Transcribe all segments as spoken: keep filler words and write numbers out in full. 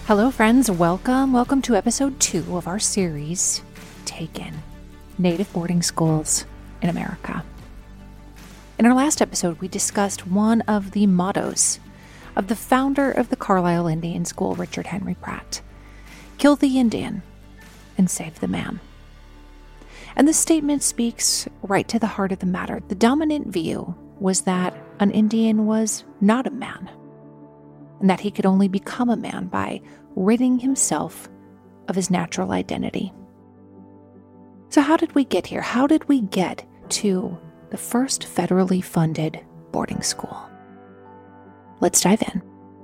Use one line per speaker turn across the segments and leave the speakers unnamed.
Hello, friends. Welcome. Welcome to episode two of our series, Taken, Native Boarding Schools in America. In our last episode, we discussed one of the mottos of the founder of the Carlisle Indian School, Richard Henry Pratt: kill the Indian and save the man. And the statement speaks right to the heart of the matter. The dominant view was that an Indian was not a man, and that he could only become a man by ridding himself of his natural identity. So how did we get here? How did we get to the first federally funded boarding school? Let's dive in.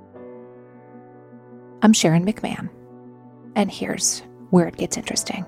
I'm Sharon McMahon, and here's where it gets interesting.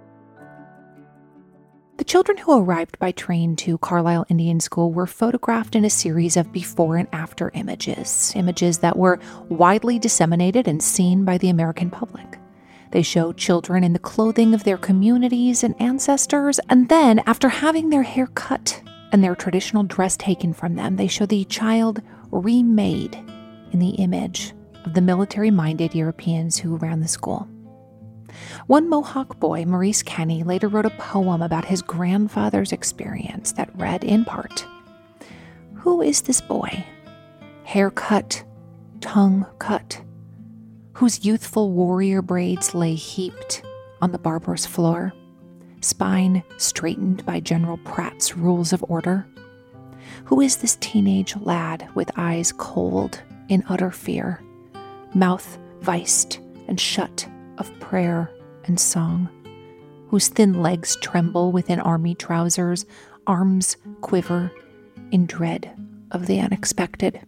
The children who arrived by train to Carlisle Indian School were photographed in a series of before and after images, images that were widely disseminated and seen by the American public. They show children in the clothing of their communities and ancestors, and then, after having their hair cut and their traditional dress taken from them, they show the child remade in the image of the military-minded Europeans who ran the school. One Mohawk boy, Maurice Kenny, later wrote a poem about his grandfather's experience that read in part, "Who is this boy, hair cut, tongue cut, whose youthful warrior braids lay heaped on the barber's floor, spine straightened by General Pratt's rules of order? Who is this teenage lad with eyes cold in utter fear, mouth viced and shut of prayer and song, whose thin legs tremble within army trousers, arms quiver in dread of the unexpected?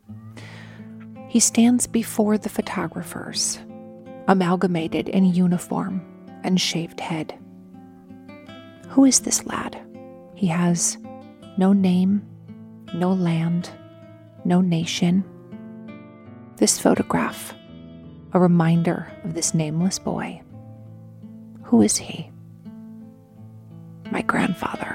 He stands before the photographers, amalgamated in uniform and shaved head. Who is this lad? He has no name, no land, no nation. This photograph, a reminder of this nameless boy. Who is he? My grandfather."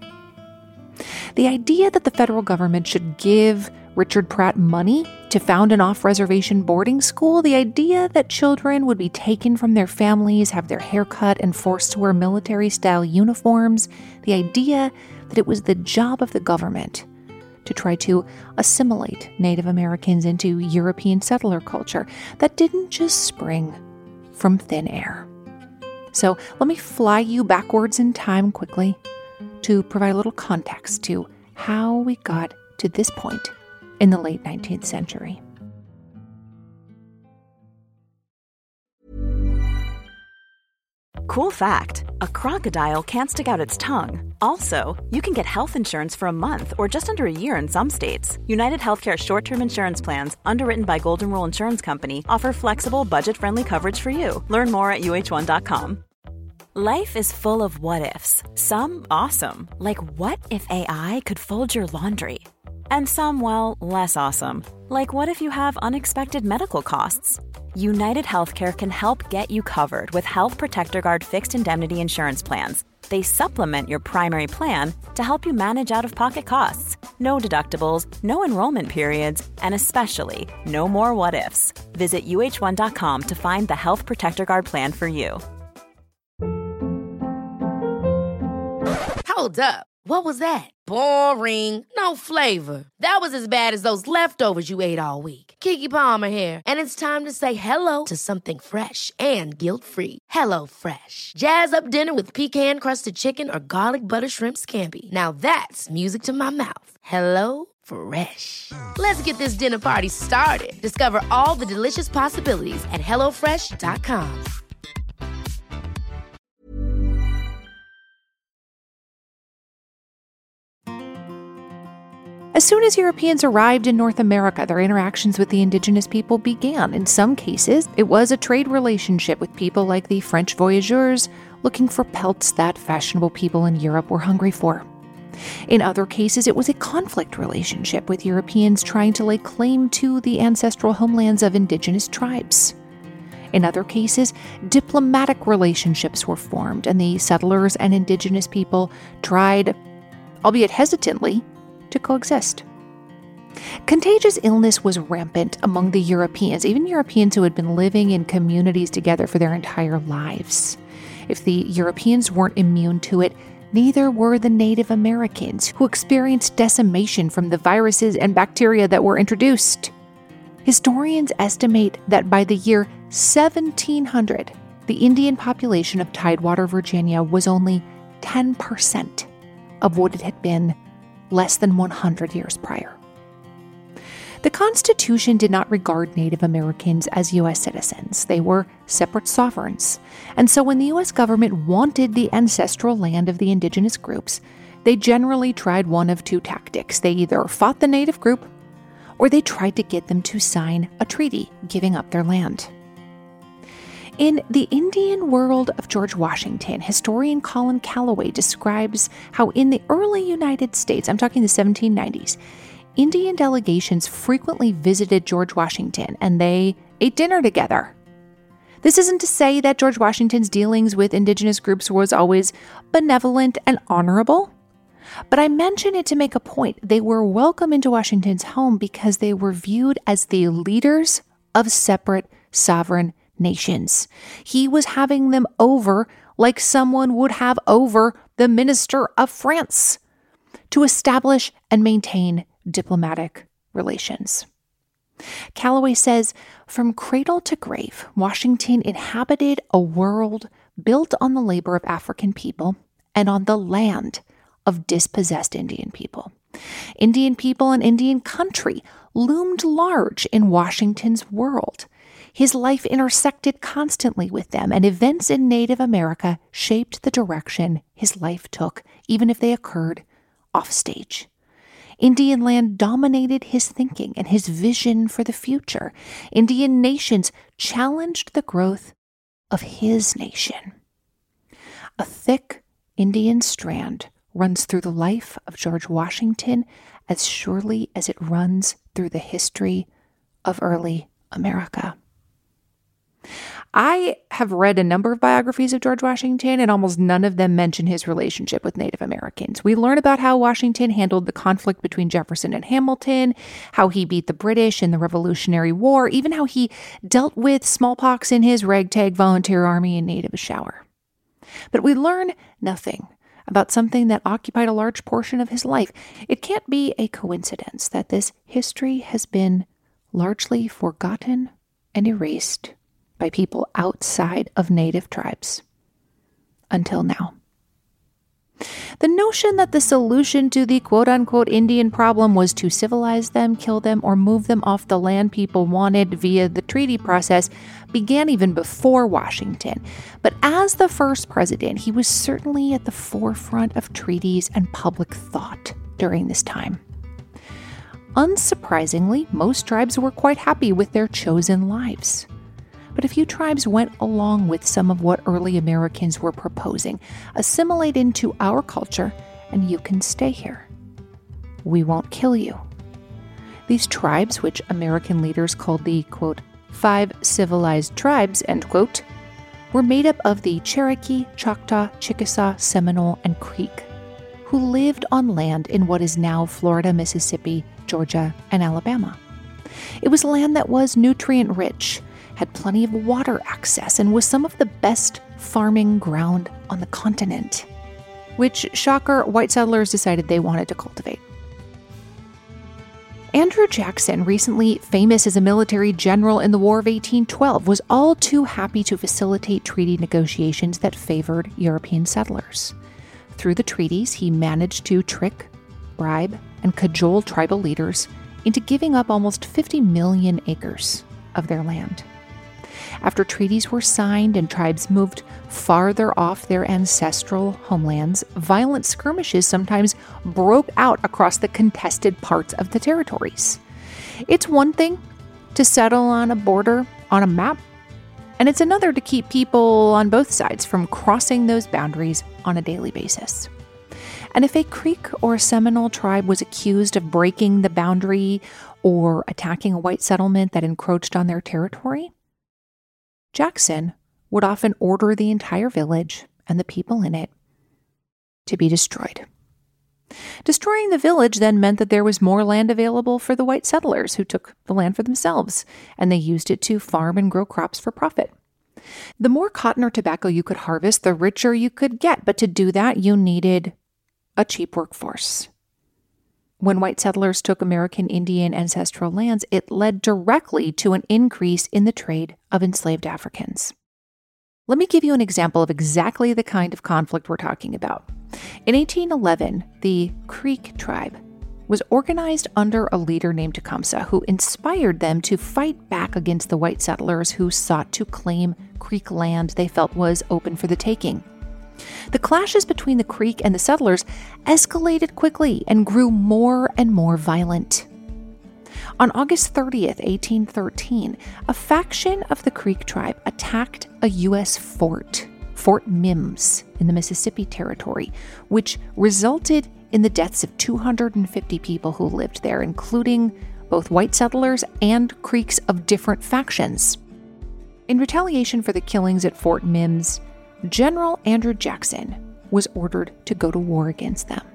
The idea that the federal government should give Richard Pratt money to found an off-reservation boarding school, the idea that children would be taken from their families, have their hair cut, and forced to wear military-style uniforms, the idea that it was the job of the government to try to assimilate Native Americans into European settler culture, that didn't just spring from thin air. So let me fly you backwards in time quickly to provide a little context to how we got to this point in the late nineteenth century.
Cool fact, a crocodile can't stick out its tongue. Also, you can get health insurance for a month or just under a year in some states. United Healthcare short-term insurance plans, underwritten by Golden Rule Insurance Company, offer flexible, budget-friendly coverage for you. Learn more at U H one dot com. Life is full of what-ifs. Some awesome, like what if A I could fold your laundry? And some, well, less awesome, like what if you have unexpected medical costs? United Healthcare can help get you covered with Health Protector Guard fixed indemnity insurance plans. They supplement your primary plan to help you manage out-of-pocket costs. No deductibles, no enrollment periods, and especially no more what-ifs. Visit U H one dot com to find the Health Protector Guard plan for you.
Hold up. What was that? Boring. No flavor. That was as bad as those leftovers you ate all week. Keke Palmer here, and it's time to say hello to something fresh and guilt-free. Hello Fresh. Jazz up dinner with pecan-crusted chicken or garlic butter shrimp scampi. Now that's music to my mouth. Hello Fresh. Let's get this dinner party started. Discover all the delicious possibilities at hello fresh dot com.
As soon as Europeans arrived in North America, their interactions with the indigenous people began. In some cases, it was a trade relationship with people like the French voyageurs looking for pelts that fashionable people in Europe were hungry for. In other cases, it was a conflict relationship with Europeans trying to lay claim to the ancestral homelands of indigenous tribes. In other cases, diplomatic relationships were formed, and the settlers and indigenous people tried, albeit hesitantly, to coexist. Contagious illness was rampant among the Europeans, even Europeans who had been living in communities together for their entire lives. If the Europeans weren't immune to it, neither were the Native Americans, who experienced decimation from the viruses and bacteria that were introduced. Historians estimate that by the year seventeen hundred, the Indian population of Tidewater, Virginia was only ten percent of what it had been less than one hundred years prior. The Constitution did not regard Native Americans as U S citizens. They were separate sovereigns. And so when the U S government wanted the ancestral land of the indigenous groups, they generally tried one of two tactics. They either fought the native group, or they tried to get them to sign a treaty giving up their land. In The Indian World of George Washington, historian Colin Calloway describes how in the early United States, I'm talking the seventeen nineties, Indian delegations frequently visited George Washington and they ate dinner together. This isn't to say that George Washington's dealings with indigenous groups was always benevolent and honorable, but I mention it to make a point. They were welcome into Washington's home because they were viewed as the leaders of separate sovereign nations. He was having them over like someone would have over the minister of France to establish and maintain diplomatic relations. Calloway says, from cradle to grave, Washington inhabited a world built on the labor of African people and on the land of dispossessed Indian people. Indian people and Indian country loomed large in Washington's world. His life intersected constantly with them, and events in Native America shaped the direction his life took, even if they occurred offstage. Indian land dominated his thinking and his vision for the future. Indian nations challenged the growth of his nation. A thick Indian strand runs through the life of George Washington as surely as it runs through the history of early America. I have read a number of biographies of George Washington, and almost none of them mention his relationship with Native Americans. We learn about how Washington handled the conflict between Jefferson and Hamilton, how he beat the British in the Revolutionary War, even how he dealt with smallpox in his ragtag volunteer army in Native Shower. But we learn nothing about something that occupied a large portion of his life. It can't be a coincidence that this history has been largely forgotten and erased by people outside of native tribes until now. The notion that the solution to the quote-unquote Indian problem was to civilize them, kill them, or move them off the land people wanted via the treaty process began even before Washington. But as the first president, he was certainly at the forefront of treaties and public thought during this time. Unsurprisingly, most tribes were quite happy with their chosen lives. But a few tribes went along with some of what early Americans were proposing. Assimilate into our culture, and you can stay here. We won't kill you. These tribes, which American leaders called the, quote, five civilized tribes, end quote, were made up of the Cherokee, Choctaw, Chickasaw, Seminole, and Creek, who lived on land in what is now Florida, Mississippi, Georgia, and Alabama. It was land that was nutrient-rich, had plenty of water access, and was some of the best farming ground on the continent, which, shocker, white settlers decided they wanted to cultivate. Andrew Jackson, recently famous as a military general in the War of eighteen twelve, was all too happy to facilitate treaty negotiations that favored European settlers. Through the treaties, he managed to trick, bribe, and cajole tribal leaders into giving up almost fifty million acres of their land. After treaties were signed and tribes moved farther off their ancestral homelands, violent skirmishes sometimes broke out across the contested parts of the territories. It's one thing to settle on a border on a map, and it's another to keep people on both sides from crossing those boundaries on a daily basis. And if a Creek or Seminole tribe was accused of breaking the boundary or attacking a white settlement that encroached on their territory, Jackson would often order the entire village and the people in it to be destroyed. Destroying the village then meant that there was more land available for the white settlers who took the land for themselves, and they used it to farm and grow crops for profit. The more cotton or tobacco you could harvest, the richer you could get, but to do that, you needed a cheap workforce. When white settlers took American Indian ancestral lands, it led directly to an increase in the trade of enslaved Africans. Let me give you an example of exactly the kind of conflict we're talking about. In eighteen eleven, the Creek tribe was organized under a leader named Tecumseh, who inspired them to fight back against the white settlers who sought to claim Creek land they felt was open for the taking. The clashes between the Creek and the settlers escalated quickly and grew more and more violent. On August thirtieth, eighteen thirteen, a faction of the Creek tribe attacked a U S fort, Fort Mims, in the Mississippi Territory, which resulted in the deaths of two hundred fifty people who lived there, including both white settlers and Creeks of different factions. In retaliation for the killings at Fort Mims, General Andrew Jackson was ordered to go to war against them.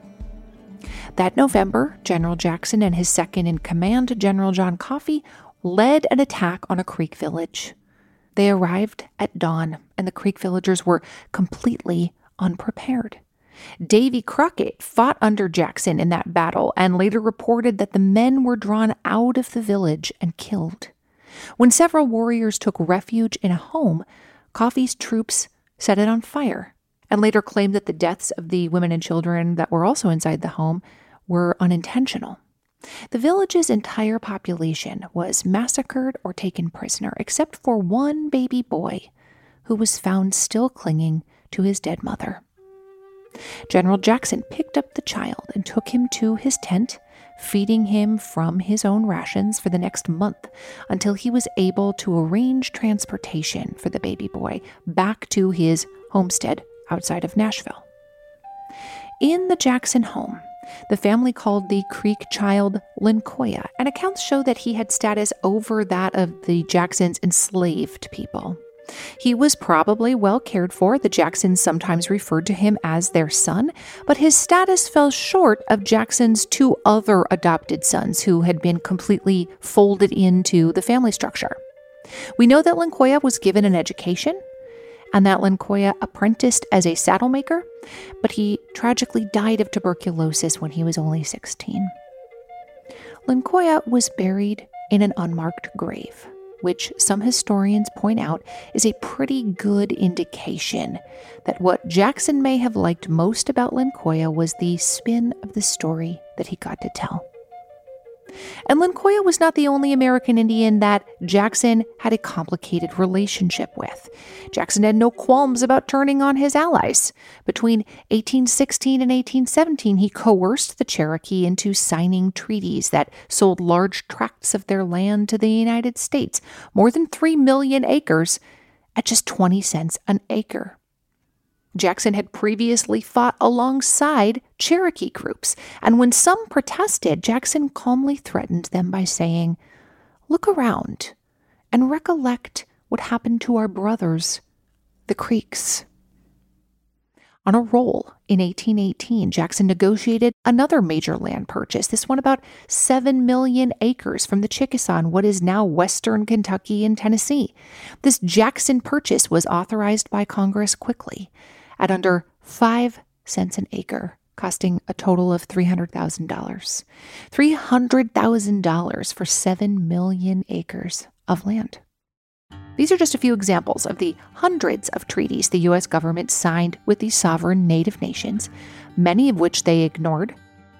That November, General Jackson and his second-in-command, General John Coffee, led an attack on a Creek village. They arrived at dawn, and the Creek villagers were completely unprepared. Davy Crockett fought under Jackson in that battle and later reported that the men were drawn out of the village and killed. When several warriors took refuge in a home, Coffee's troops set it on fire and later claimed that the deaths of the women and children that were also inside the home were unintentional. The village's entire population was massacred or taken prisoner, except for one baby boy who was found still clinging to his dead mother. General Jackson picked up the child and took him to his tent, feeding him from his own rations for the next month until he was able to arrange transportation for the baby boy back to his homestead outside of Nashville. In the Jackson home, the family called the Creek child Lincoya, and accounts show that he had status over that of the Jacksons' enslaved people. He was probably well cared for. The Jacksons sometimes referred to him as their son, but his status fell short of Jackson's two other adopted sons who had been completely folded into the family structure. We know that Lincoya was given an education and that Lincoya apprenticed as a saddle maker, but he tragically died of tuberculosis when he was only sixteen. Lincoya was buried in an unmarked grave, which some historians point out is a pretty good indication that what Jackson may have liked most about Lincoya was the spin of the story that he got to tell. And Lincoya was not the only American Indian that Jackson had a complicated relationship with. Jackson had no qualms about turning on his allies. Between eighteen sixteen and eighteen seventeen, he coerced the Cherokee into signing treaties that sold large tracts of their land to the United States, more than three million acres, at just twenty cents an acre. Jackson had previously fought alongside Cherokee groups, and when some protested, Jackson calmly threatened them by saying, "Look around and recollect what happened to our brothers, the Creeks." On a roll, in eighteen eighteen, Jackson negotiated another major land purchase, this one about seven million acres from the Chickasaw in what is now western Kentucky and Tennessee. This Jackson purchase was authorized by Congress quickly, at under five cents an acre, costing a total of three hundred thousand dollars. three hundred thousand dollars for seven million acres of land. These are just a few examples of the hundreds of treaties the U S government signed with these sovereign native nations, many of which they ignored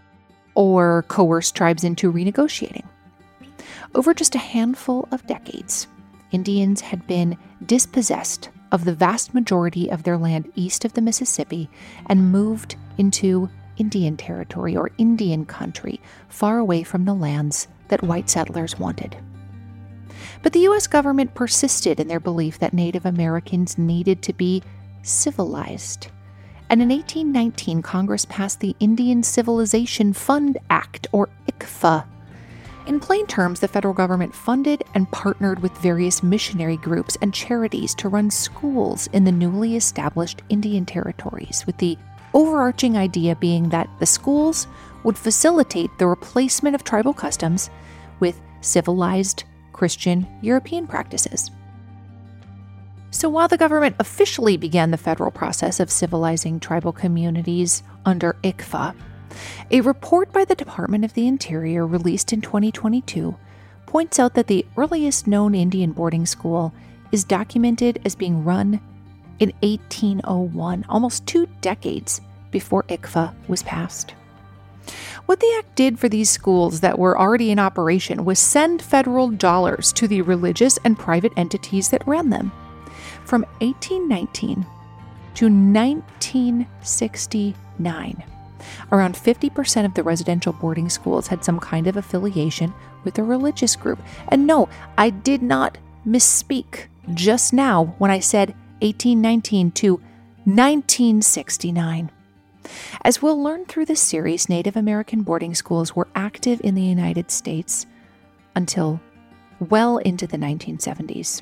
or coerced tribes into renegotiating. Over just a handful of decades, Indians had been dispossessed of the vast majority of their land east of the Mississippi and moved into Indian territory or Indian country, far away from the lands that white settlers wanted. But the U S government persisted in their belief that Native Americans needed to be civilized. And in eighteen nineteen, Congress passed the Indian Civilization Fund Act, or I C F A. In plain terms, the federal government funded and partnered with various missionary groups and charities to run schools in the newly established Indian territories with the overarching idea being that the schools would facilitate the replacement of tribal customs with civilized Christian European practices. So while the government officially began the federal process of civilizing tribal communities under I C F A, a report by the Department of the Interior released in twenty twenty-two points out that the earliest known Indian boarding school is documented as being run in eighteen oh one, almost two decades before I C F A was passed. What the act did for these schools that were already in operation was send federal dollars to the religious and private entities that ran them. From eighteen nineteen to nineteen sixty-nine, around fifty percent of the residential boarding schools had some kind of affiliation with a religious group. And no, I did not misspeak just now when I said eighteen nineteen to nineteen sixty-nine. As we'll learn through this series, Native American boarding schools were active in the United States until well into the nineteen seventies.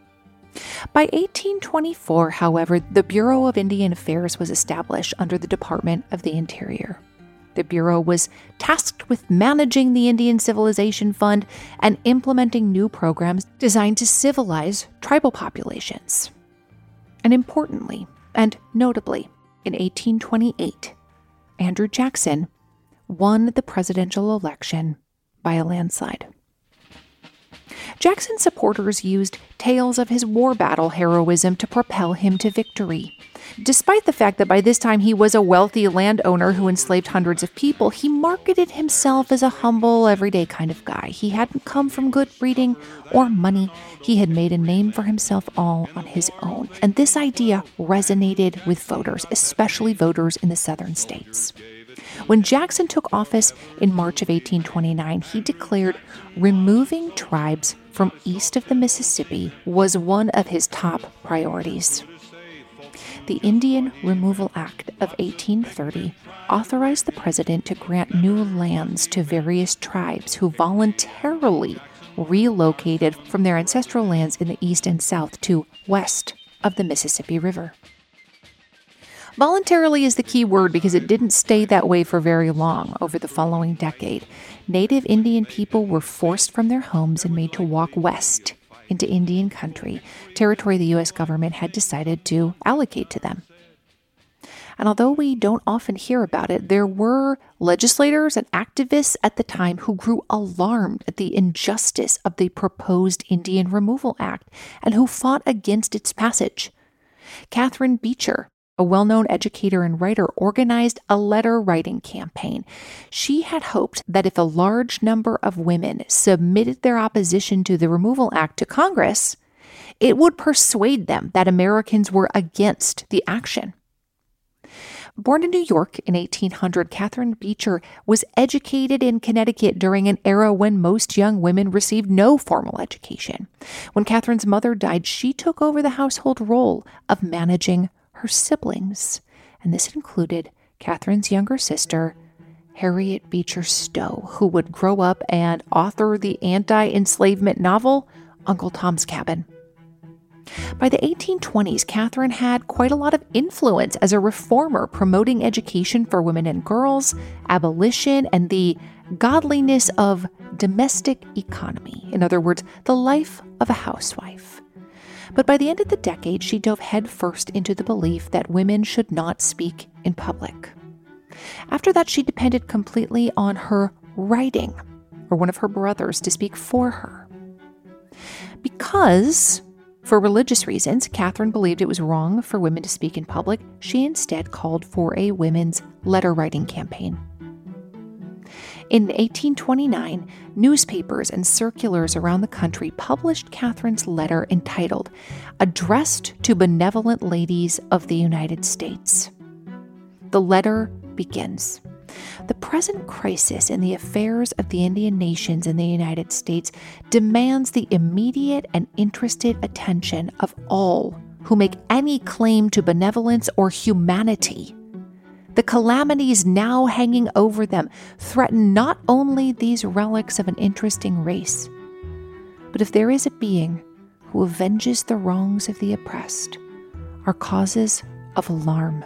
By eighteen twenty-four, however, the Bureau of Indian Affairs was established under the Department of the Interior. The Bureau was tasked with managing the Indian Civilization Fund and implementing new programs designed to civilize tribal populations. And importantly, and notably, in eighteen twenty-eight, Andrew Jackson won the presidential election by a landslide. Jackson's supporters used tales of his war battle heroism to propel him to victory. Despite the fact that by this time he was a wealthy landowner who enslaved hundreds of people, he marketed himself as a humble, everyday kind of guy. He hadn't come from good breeding or money. He had made a name for himself all on his own. And this idea resonated with voters, especially voters in the southern states. When Jackson took office in March of eighteen twenty-nine, he declared removing tribes from east of the Mississippi was one of his top priorities. The Indian Removal Act of eighteen thirty authorized the president to grant new lands to various tribes who voluntarily relocated from their ancestral lands in the east and south to west of the Mississippi River. Voluntarily is the key word because it didn't stay that way for very long. Over the following decade, Native Indian people were forced from their homes and made to walk west into Indian country, territory the U S government had decided to allocate to them. And although we don't often hear about it, there were legislators and activists at the time who grew alarmed at the injustice of the proposed Indian Removal Act and who fought against its passage. Catherine Beecher, a well-known educator and writer, organized a letter-writing campaign. She had hoped that if a large number of women submitted their opposition to the Removal Act to Congress, it would persuade them that Americans were against the action. Born in New York in eighteen hundred, Catherine Beecher was educated in Connecticut during an era when most young women received no formal education. When Catherine's mother died, she took over the household role of managing her siblings, and this included Catherine's younger sister, Harriet Beecher Stowe, who would grow up and author the anti-enslavement novel Uncle Tom's Cabin. By the eighteen twenties, Catherine had quite a lot of influence as a reformer, promoting education for women and girls, abolition, and the godliness of domestic economy. In other words, the life of a housewife. But by the end of the decade, she dove headfirst into the belief that women should not speak in public. After that, she depended completely on her writing, or one of her brothers to speak for her. Because, for religious reasons, Catherine believed it was wrong for women to speak in public, she instead called for a women's letter-writing campaign. In eighteen twenty-nine, newspapers and circulars around the country published Catherine's letter entitled, "Addressed to Benevolent Ladies of the United States." The letter begins, "The present crisis in the affairs of the Indian nations in the United States demands the immediate and interested attention of all who make any claim to benevolence or humanity. The calamities now hanging over them threaten not only these relics of an interesting race, but if there is a being who avenges the wrongs of the oppressed, are causes of alarm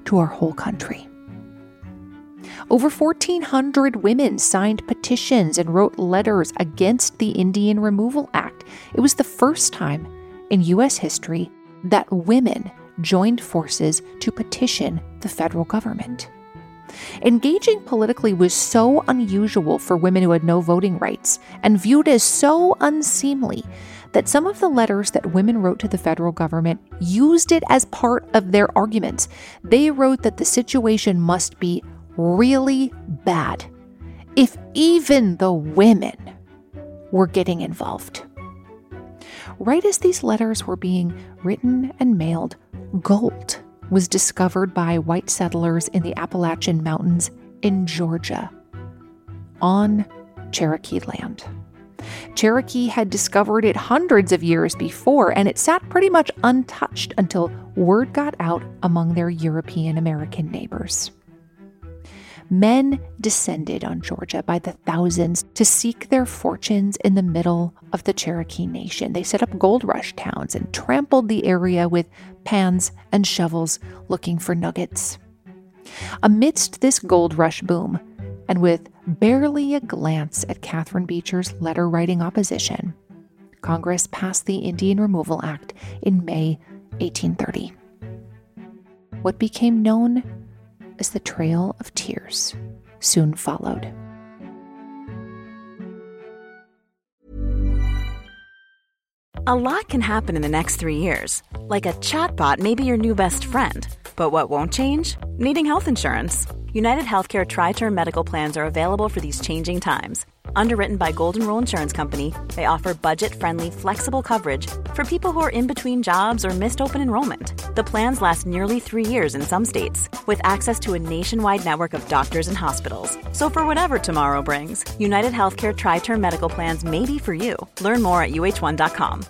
to our whole country. Over fourteen hundred women signed petitions and wrote letters against the Indian Removal Act. It was the first time in U S history that women joined forces to petition the federal government. Engaging politically was so unusual for women who had no voting rights and viewed as so unseemly that some of the letters that women wrote to the federal government used it as part of their arguments. They wrote that the situation must be really bad if even the women were getting involved. Right as these letters were being written and mailed, gold was discovered by white settlers in the Appalachian Mountains in Georgia on Cherokee land. Cherokee had discovered it hundreds of years before, and it sat pretty much untouched until word got out among their European American neighbors. Men descended on Georgia by the thousands to seek their fortunes in the middle of the Cherokee Nation. They set up gold rush towns and trampled the area with pans and shovels looking for nuggets. Amidst this gold rush boom, and with barely a glance at Catherine Beecher's letter-writing opposition, Congress passed the Indian Removal Act in May eighteen thirty. What became known as the Trail of Tears soon followed.
A lot can happen in the next three years. Like a chatbot may be your new best friend. But what won't change? Needing health insurance. United Healthcare Tri-Term Medical Plans are available for these changing times. Underwritten by Golden Rule Insurance Company, they offer budget-friendly, flexible coverage for people who are in between jobs or missed open enrollment. The plans last nearly three years in some states, with access to a nationwide network of doctors and hospitals. So for whatever tomorrow brings, United Healthcare Tri-Term Medical Plans may be for you. Learn more at U H one dot com.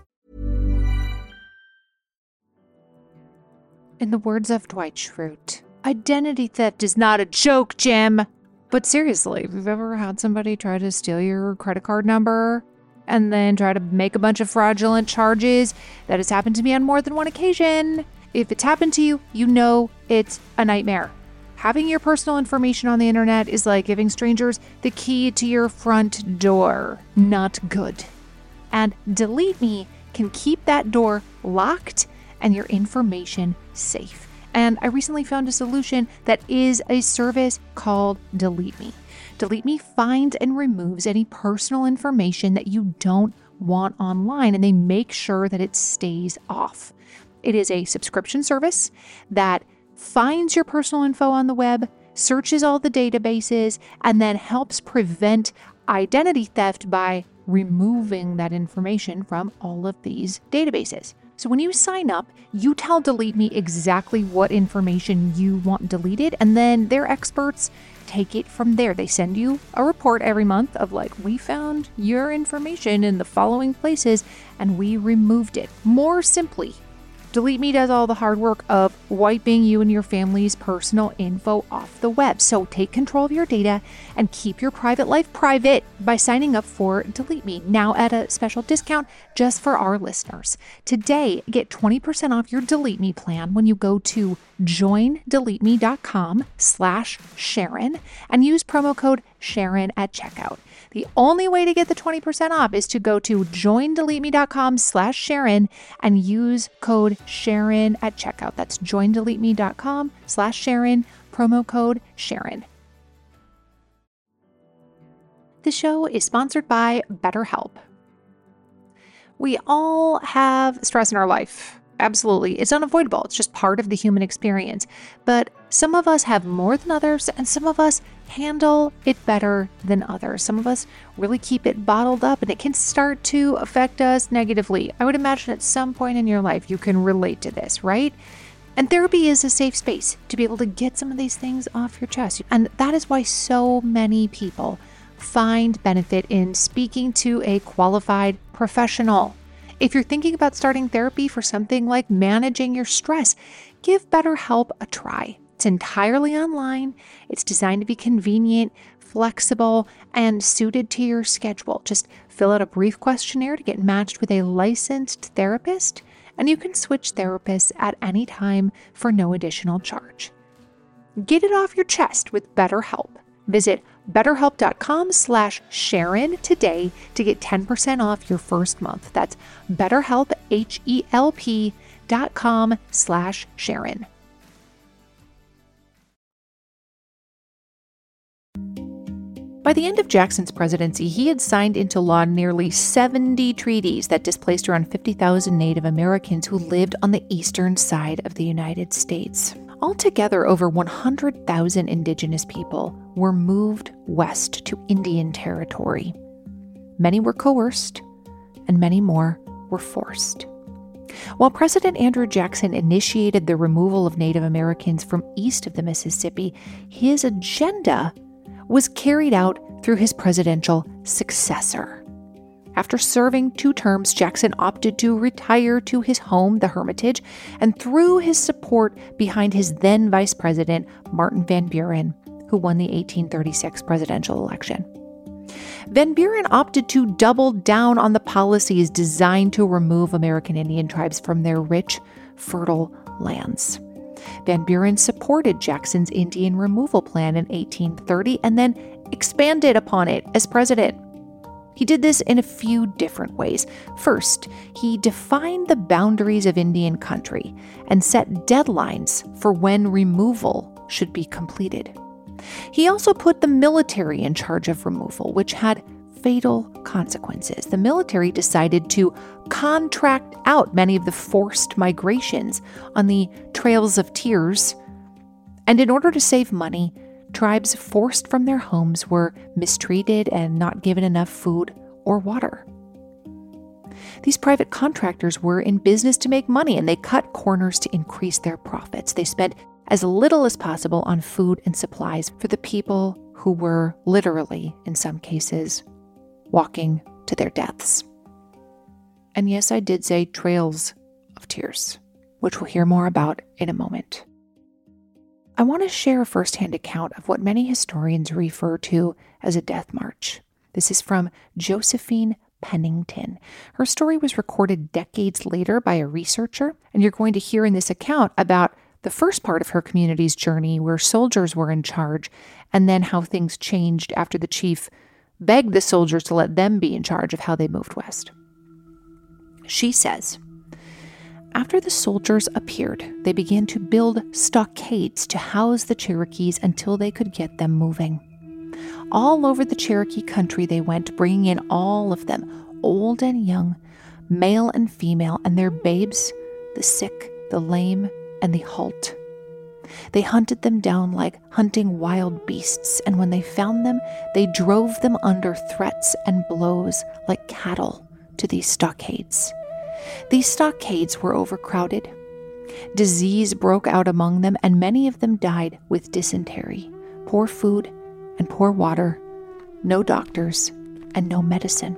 In the words of Dwight Schrute, identity theft is not a joke, Jim. But seriously, if you've ever had somebody try to steal your credit card number and then try to make a bunch of fraudulent charges, that has happened to me on more than one occasion. If it's happened to you, you know it's a nightmare. Having your personal information on the internet is like giving strangers the key to your front door. Not good. And Delete Me can keep that door locked and your information safe. And I recently found a solution that is a service called Delete Me. Delete Me finds and removes any personal information that you don't want online, and they make sure that it stays off. It is a subscription service that finds your personal info on the web, searches all the databases, and then helps prevent identity theft by removing that information from all of these databases. So when you sign up, you tell Delete Me exactly what information you want deleted, and then their experts take it from there. They send you a report every month of like, we found your information in the following places and we removed it. More simply, Delete Me does all the hard work of wiping you and your family's personal info off the web. So take control of your data and keep your private life private by signing up for Delete Me, now at a special discount just for our listeners. Today, get twenty percent off your Delete Me plan when you go to joindeleteme.com slash Sharon and use promo code Sharon at checkout. The only way to get the twenty percent off is to go to joindeleteme.com slash Sharon and use code Sharon at checkout. That's joindeleteme.com slash Sharon, promo code Sharon. The show is sponsored by BetterHelp. We all have stress in our life. Absolutely. It's unavoidable. It's just part of the human experience. But some of us have more than others, and some of us handle it better than others. Some of us really keep it bottled up, and it can start to affect us negatively. I would imagine at some point in your life you can relate to this, right? And therapy is a safe space to be able to get some of these things off your chest. And that is why so many people find benefit in speaking to a qualified professional. If you're thinking about starting therapy for something like managing your stress, give BetterHelp a try. It's entirely online. It's designed to be convenient, flexible, and suited to your schedule. Just fill out a brief questionnaire to get matched with a licensed therapist, and you can switch therapists at any time for no additional charge. Get it off your chest with BetterHelp. Visit betterhelp.com slash Sharon today to get ten percent off your first month. That's betterhelp, H-E-L-P dot com slash Sharon. By the end of Jackson's presidency, he had signed into law nearly seventy treaties that displaced around fifty thousand Native Americans who lived on the eastern side of the United States. Altogether, over one hundred thousand indigenous people were moved west to Indian Territory. Many were coerced, and many more were forced. While President Andrew Jackson initiated the removal of Native Americans from east of the Mississippi, his agenda was carried out through his presidential successor. After serving two terms, Jackson opted to retire to his home, the Hermitage, and threw his support behind his then Vice President, Martin Van Buren, who won the eighteen thirty-six presidential election. Van Buren opted to double down on the policies designed to remove American Indian tribes from their rich, fertile lands. Van Buren supported Jackson's Indian removal plan in eighteen thirty and then expanded upon it as president. He did this in a few different ways. First, he defined the boundaries of Indian country and set deadlines for when removal should be completed. He also put the military in charge of removal, which had fatal consequences. The military decided to contract out many of the forced migrations on the Trails of Tears, and in order to save money, tribes forced from their homes were mistreated and not given enough food or water. These private contractors were in business to make money, and they cut corners to increase their profits. They spent as little as possible on food and supplies for the people who were literally, in some cases, walking to their deaths. And yes, I did say Trails of Tears, which we'll hear more about in a moment. I want to share a firsthand account of what many historians refer to as a death march. This is from Josephine Pennington. Her story was recorded decades later by a researcher, and you're going to hear in this account about the first part of her community's journey where soldiers were in charge, and then how things changed after the chief begged the soldiers to let them be in charge of how they moved west. She says, after the soldiers appeared, they began to build stockades to house the Cherokees until they could get them moving. All over the Cherokee country they went, bringing in all of them, old and young, male and female, and their babes, the sick, the lame, and the halt. They hunted them down like hunting wild beasts, and when they found them, they drove them under threats and blows like cattle to these stockades. These stockades were overcrowded. Disease broke out among them, and many of them died with dysentery, poor food and poor water, no doctors, and no medicine.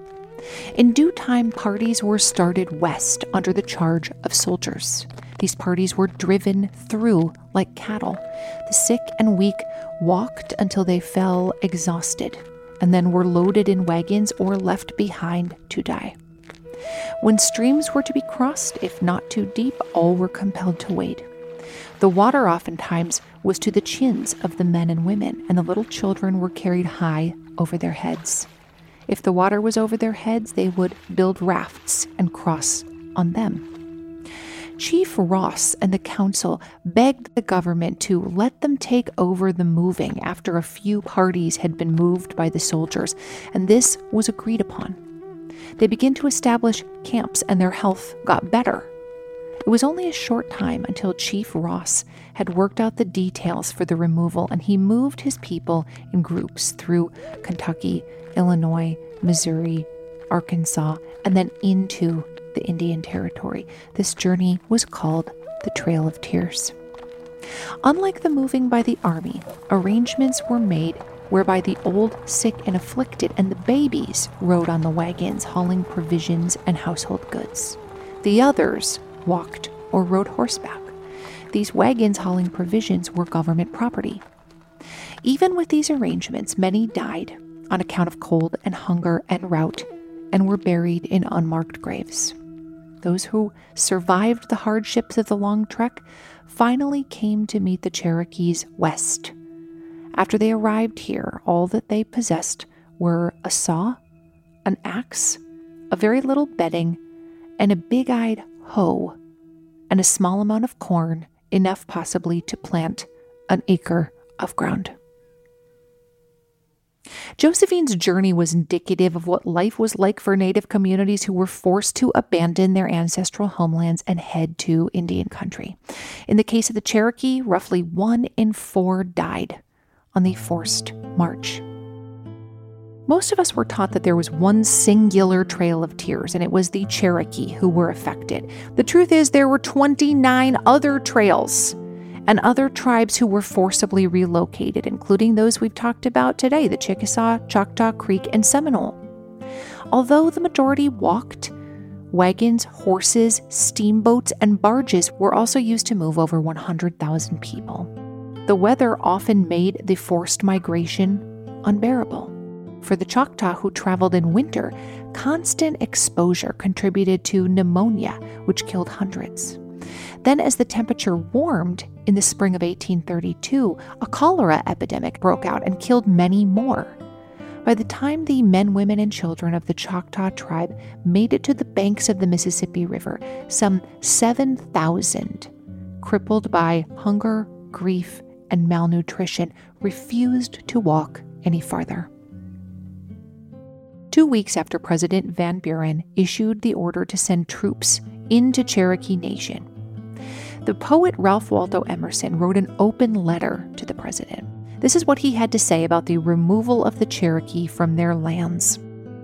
In due time, parties were started west under the charge of soldiers. These parties were driven through like cattle. The sick and weak walked until they fell exhausted, and then were loaded in wagons or left behind to die. When streams were to be crossed, if not too deep, all were compelled to wade. The water oftentimes was to the chins of the men and women, and the little children were carried high over their heads. If the water was over their heads, they would build rafts and cross on them. Chief Ross and the council begged the government to let them take over the moving after a few parties had been moved by the soldiers, and this was agreed upon. They began to establish camps, and their health got better. It was only a short time until Chief Ross had worked out the details for the removal, and he moved his people in groups through Kentucky, Illinois, Missouri, Arkansas, and then into the Indian Territory. This journey was called the Trail of Tears. Unlike the moving by the army, arrangements were made whereby the old, sick, and afflicted and the babies rode on the wagons hauling provisions and household goods. The others walked or rode horseback. These wagons hauling provisions were government property. Even with these arrangements, many died on account of cold and hunger and rout and were buried in unmarked graves. those who survived the hardships of the long trek, finally came to meet the Cherokees west. After they arrived here, all that they possessed were a saw, an axe, a very little bedding, and a big-eyed hoe, and a small amount of corn, enough possibly to plant an acre of ground. Josephine's journey was indicative of what life was like for Native communities who were forced to abandon their ancestral homelands and head to Indian country. In the case of the Cherokee, roughly one in four died on the forced march. Most of us were taught that there was one singular Trail of Tears, and it was the Cherokee who were affected. The truth is, there were twenty-nine other trails and other tribes who were forcibly relocated, including those we've talked about today, the Chickasaw, Choctaw, Creek, and Seminole. Although the majority walked, wagons, horses, steamboats, and barges were also used to move over one hundred thousand people. The weather often made the forced migration unbearable. For the Choctaw who traveled in winter, constant exposure contributed to pneumonia, which killed hundreds. Then, as the temperature warmed in the spring of eighteen thirty-two, a cholera epidemic broke out and killed many more. By the time the men, women, and children of the Choctaw tribe made it to the banks of the Mississippi River, some seven thousand, crippled by hunger, grief, and malnutrition, refused to walk any farther. Two weeks after President Van Buren issued the order to send troops into Cherokee Nation, the poet Ralph Waldo Emerson wrote an open letter to the president. This is what he had to say about the removal of the Cherokee from their lands.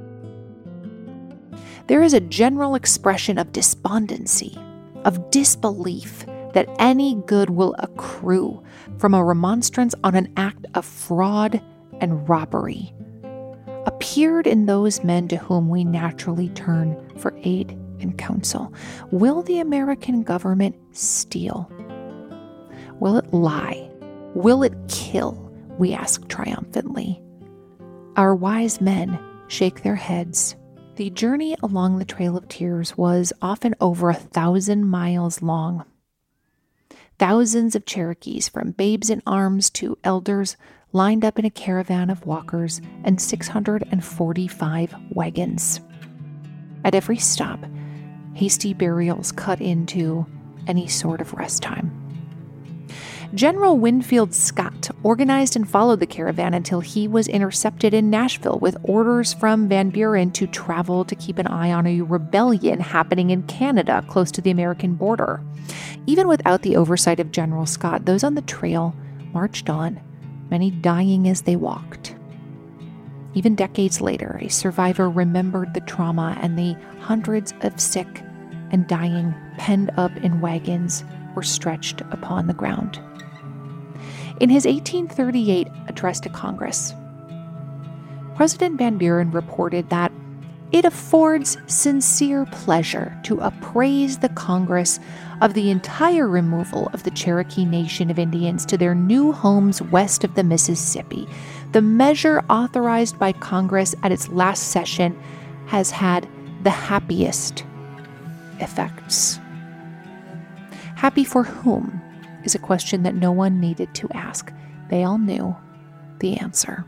There is a general expression of despondency, of disbelief that any good will accrue from a remonstrance on an act of fraud and robbery, appeared in those men to whom we naturally turn for aid and counsel. Will the American government steal? Will it lie? Will it kill? We ask triumphantly. Our wise men shake their heads. The journey along the Trail of Tears was often over a thousand miles long. Thousands of Cherokees, from babes in arms to elders, lined up in a caravan of walkers and six hundred forty-five wagons. At every stop, hasty burials cut into any sort of rest time. General Winfield Scott organized and followed the caravan until he was intercepted in Nashville with orders from Van Buren to travel to keep an eye on a rebellion happening in Canada close to the American border. Even without the oversight of General Scott, those on the trail marched on, many dying as they walked. Even decades later, a survivor remembered the trauma and the hundreds of sick and dying penned up in wagons were stretched upon the ground. In his eighteen thirty-eight address to Congress, President Van Buren reported that it affords sincere pleasure to appraise the Congress of the entire removal of the Cherokee Nation of Indians to their new homes west of the Mississippi. The measure authorized by Congress at its last session has had the happiest effects. Happy for whom is a question that no one needed to ask. They all knew the answer.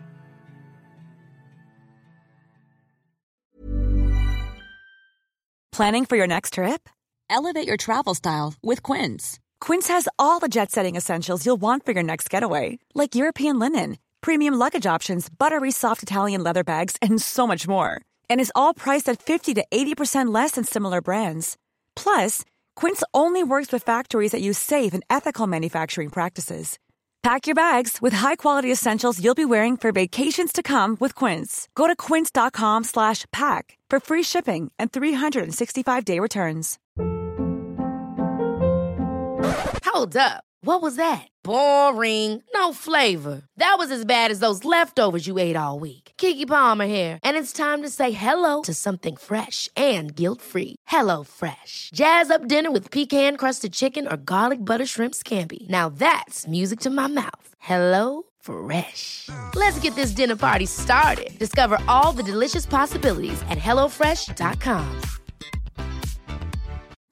Planning for your next trip? Elevate your travel style with Quince. Quince has all the jet-setting essentials you'll want for your next getaway, like European linen, premium luggage options, buttery soft Italian leather bags, and so much more. And is all priced at fifty to eighty percent less than similar brands. Plus, Quince only works with factories that use safe and ethical manufacturing practices. Pack your bags with high-quality essentials you'll be wearing for vacations to come with Quince. Go to quince.com slash pack for free shipping and three sixty-five day returns.
Hold up. What was that? Boring. No flavor. That was as bad as those leftovers you ate all week. Keke Palmer here. And it's time to say hello to something fresh and guilt-free. Hello Fresh. Jazz up dinner with pecan-crusted chicken or garlic butter shrimp scampi. Now that's music to my mouth. Hello Fresh. Let's get this dinner party started. Discover all the delicious possibilities at hello fresh dot com.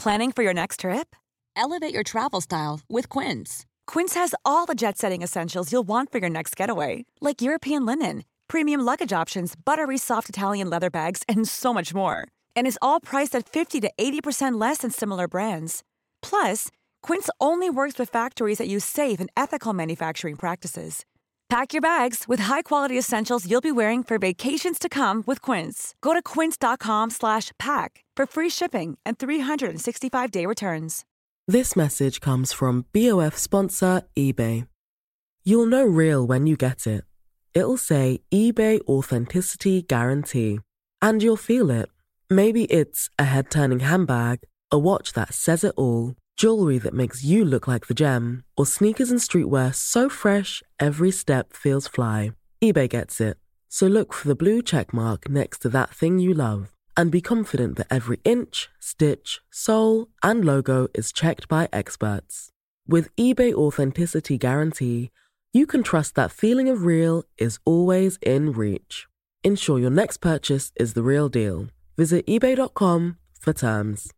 Planning for your next trip? Elevate your travel style with Quince. Quince has all the jet-setting essentials you'll want for your next getaway, like European linen, premium luggage options, buttery soft Italian leather bags, and so much more. And is all priced at fifty to eighty percent less than similar brands. Plus, Quince only works with factories that use safe and ethical manufacturing practices. Pack your bags with high-quality essentials you'll be wearing for vacations to come with Quince. Go to quince.com slash pack for free shipping and three sixty-five day returns.
This message comes from B O F sponsor eBay. You'll know real when you get it. It'll say eBay Authenticity Guarantee. And you'll feel it. Maybe it's a head-turning handbag, a watch that says it all, jewelry that makes you look like the gem, or sneakers and streetwear so fresh every step feels fly. eBay gets it. So look for the blue check mark next to that thing you love and be confident that every inch, stitch, sole, and logo is checked by experts. With eBay Authenticity Guarantee, you can trust that feeling of real is always in reach. Ensure your next purchase is the real deal. Visit ebay dot com for terms.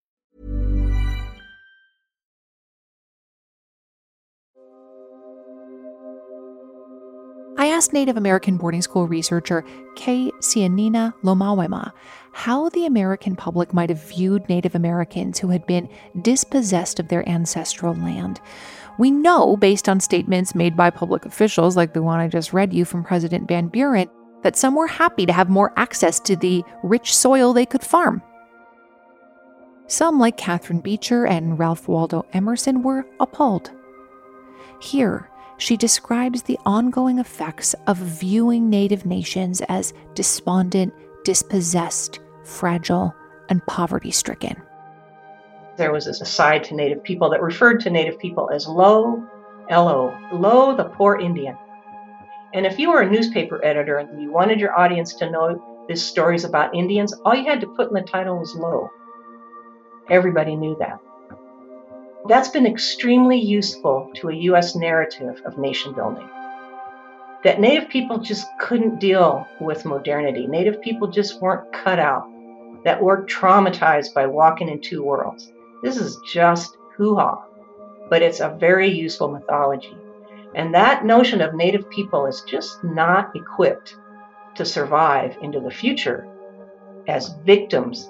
I asked Native American boarding school researcher Kay Sianina Lomawema how the American public might have viewed Native Americans who had been dispossessed of their ancestral land. We know, based on statements made by public officials like the one I just read you from President Van Buren, that some were happy to have more access to the rich soil they could farm. Some, like Catherine Beecher and Ralph Waldo Emerson, were appalled. Here, she describes the ongoing effects of viewing Native nations as despondent, dispossessed, fragile, and poverty-stricken.
There was this aside to Native people that referred to Native people as Lo, L O, Lo, the poor Indian. And if you were a newspaper editor and you wanted your audience to know these stories about Indians, all you had to put in the title was Lo. Everybody knew that. That's been extremely useful to a U S narrative of nation building. That Native people just couldn't deal with modernity. Native people just weren't cut out. That we're traumatized by walking in two worlds. This is just hoo-ha, but it's a very useful mythology. And that notion of Native people is just not equipped to survive into the future as victims.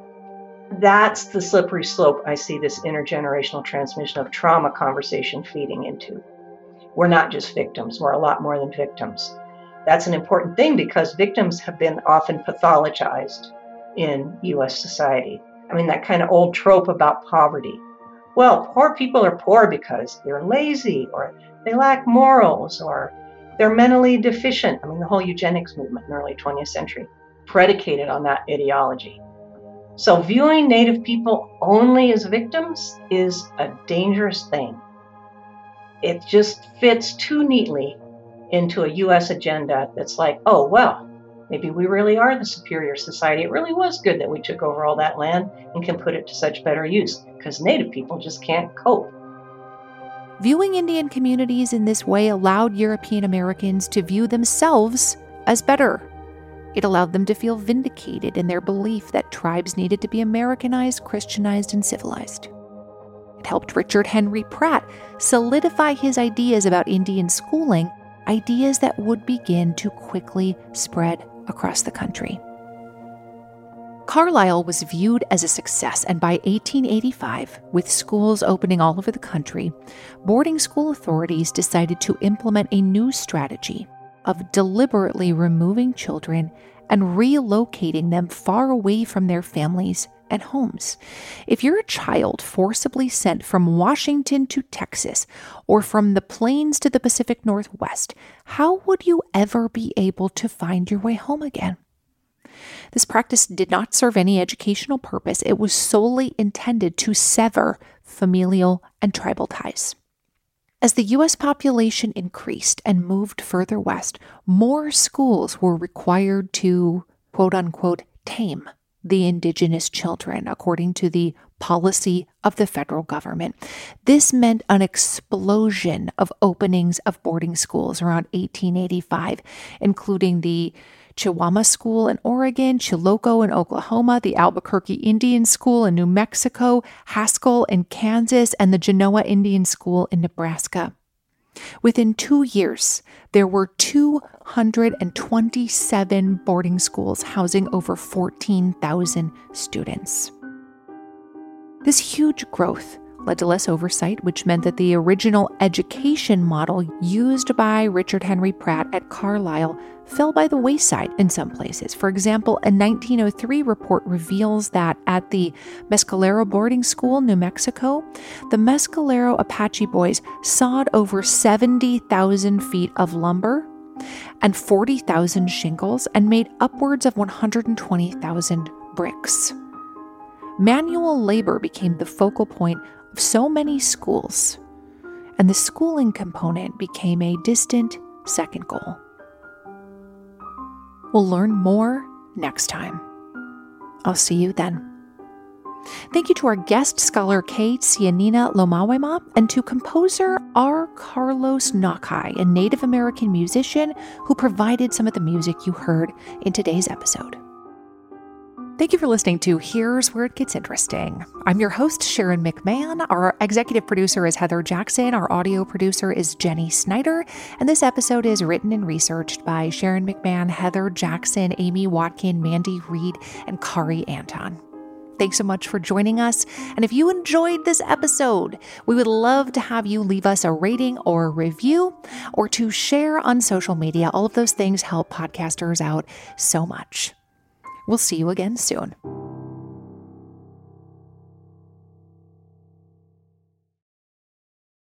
That's the slippery slope I see this intergenerational transmission of trauma conversation feeding into. We're not just victims, we're a lot more than victims. That's an important thing because victims have been often pathologized in U S society. I mean, that kind of old trope about poverty. Well, poor people are poor because they're lazy or they lack morals or they're mentally deficient. I mean, the whole eugenics movement in the early twentieth century predicated on that ideology. So viewing Native people only as victims is a dangerous thing. It just fits too neatly into a U S agenda that's like, oh, well, maybe we really are the superior society. It really was good that we took over all that land and can put it to such better use because Native people just can't cope.
Viewing Indian communities in this way allowed European Americans to view themselves as better. It allowed them to feel vindicated in their belief that tribes needed to be Americanized, Christianized, and civilized. It helped Richard Henry Pratt solidify his ideas about Indian schooling, ideas that would begin to quickly spread across the country. Carlisle was viewed as a success, and by eighteen eighty-five, with schools opening all over the country, boarding school authorities decided to implement a new strategy of deliberately removing children and relocating them far away from their families and homes. If you're a child forcibly sent from Washington to Texas or from the plains to the Pacific Northwest, how would you ever be able to find your way home again? This practice did not serve any educational purpose. It was solely intended to sever familial and tribal ties. As the U S population increased and moved further west, more schools were required to, quote-unquote, tame the indigenous children, according to the policy of the federal government. This meant an explosion of openings of boarding schools around eighteen eighty-five, including the Chihuahua School in Oregon, Chilocco in Oklahoma, the Albuquerque Indian School in New Mexico, Haskell in Kansas, and the Genoa Indian School in Nebraska. Within two years, there were two hundred twenty-seven boarding schools housing over fourteen thousand students. This huge growth led to less oversight, which meant that the original education model used by Richard Henry Pratt at Carlisle fell by the wayside in some places. For example, a nineteen oh three report reveals that at the Mescalero Boarding School, New Mexico, the Mescalero Apache boys sawed over seventy thousand feet of lumber and forty thousand shingles and made upwards of one hundred twenty thousand bricks. Manual labor became the focal point of so many schools, and the schooling component became a distant second goal. We'll learn more next time. I'll see you then. Thank you to our guest scholar Kate Sianina Lomawema and to composer R. Carlos Nakai, a Native American musician who provided some of the music you heard in today's episode. Thank you for listening to Here's Where It Gets Interesting. I'm your host, Sharon McMahon. Our executive producer is Heather Jackson. Our audio producer is Jenny Snyder. And this episode is written and researched by Sharon McMahon, Heather Jackson, Amy Watkin, Mandy Reed, and Kari Anton. Thanks so much for joining us. And if you enjoyed this episode, we would love to have you leave us a rating or a review or to share on social media. All of those things help podcasters out so much. We'll see you again soon.